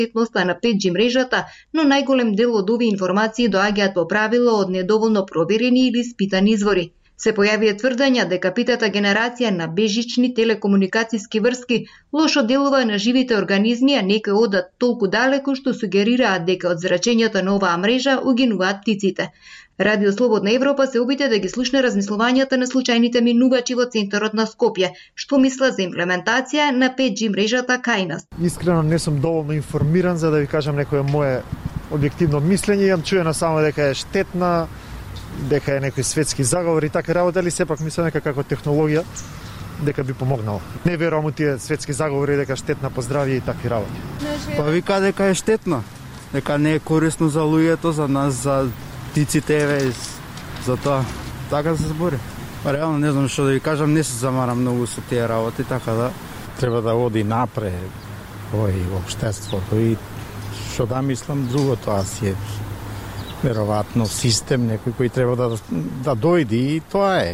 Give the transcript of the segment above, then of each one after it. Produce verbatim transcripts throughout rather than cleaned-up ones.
безбедноста на пет джи мрежата, но најголем дел од овие информации доаѓаат по правило од недоволно проверени или испитани извори. Се појавија тврдења дека петата генерација на бежични телекомуникацијски врски лошо делува на живите организми, а некои одат толку далеку што сугерираат дека од зрачењето на оваа мрежа угинуваат птиците. Радио Слободна Европа се обиде да ги слушне размислувањата на случајните минувачи во центарот на Скопје, што мислат за имплементација на пет джи мрежата кај нас. Искрено не сум доволно информиран за да ви кажам некое мое објективно мислење. Јам чуено само дека е штетна, дека е некои светски заговори и така работа, али сепак мислам дека како технологија дека би помогнало. Не верувам у тие светски заговори дека штетна по здравје и такви работи. Па вика дека е штетна, дека не е корисно за луѓето, за нас, за птиците, еве, за тоа. Така се збори. Па реално не знам што да ви кажам, не се замарам многу со тие работи, така да треба да оди напред овој општеството и што да мислам другото, аз е веројатно систем некој кој треба да да дојде и тоа е.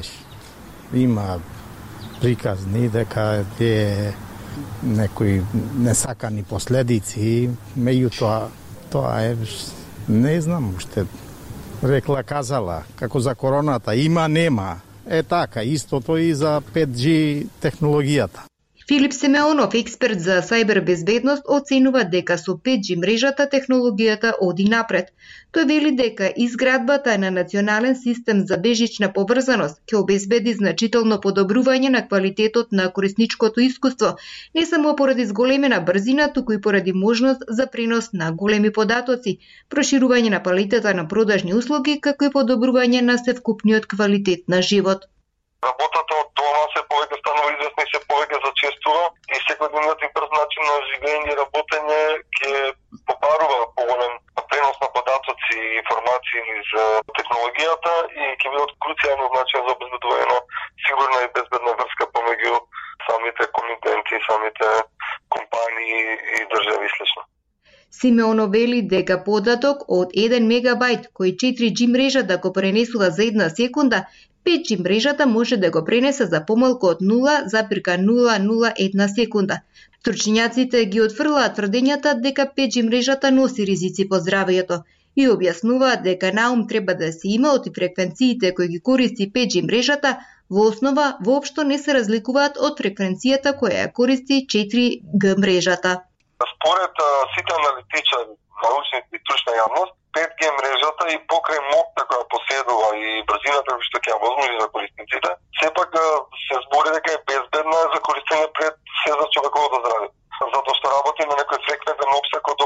Има приказни дека е некои несакани последици, меѓутоа тоа е, не знам уште, рекла казала, како за короната, има, нема. Е така, истото и за пет джи технологијата. Филип Симеонов, експерт за сајбер безбедност, оценува дека со пет джи мрежата технологијата оди напред. Тој вели дека изградбата на национален систем за бежична поврзаност ќе обезбеди значително подобрување на квалитетот на корисничкото искуство, не само поради зголемена брзина, туку и поради можност за пренос на големи податоци, проширување на палетата на продажни услуги, како и подобрување на севкупниот квалитет на живот. Работата од дома се повеќе станува известна и се повеќе зачестува и секојдневниот и брз начин на живење и работење ќе побарува поголем пренос на податоци и информации за технологијата и ќе биде од круцијално значење за обезбедување на сигурна и безбедна врска помеѓу самите комитенти, самите компании и држави и слично. Симеоно вели дека податок од еден мегабајт кој четири джи мрежата го пренесува за една секунда, пет джи мрежата може да го пренесе за помалку од нула зарез нула нула една секунда. Стручњаците ги отфрлаат тврдењата дека пет джи мрежата носи ризици по здравјето и објаснуваат дека наум треба да се има од фреквенциите кои ги користи пет джи мрежата, во основа воопшто не се разликуваат од фреквенцијата која ја користи четири джи мрежата. Според сите аналитичари, научници и стручна јавност, пет джи мрежата и покрај моќта која поседува и брзината која што ќе ја возможи за корисниците, сепак се збори дека е безбедна за користење пред се за човековото здравје. Затоа што работи на некој фреквентен опсек од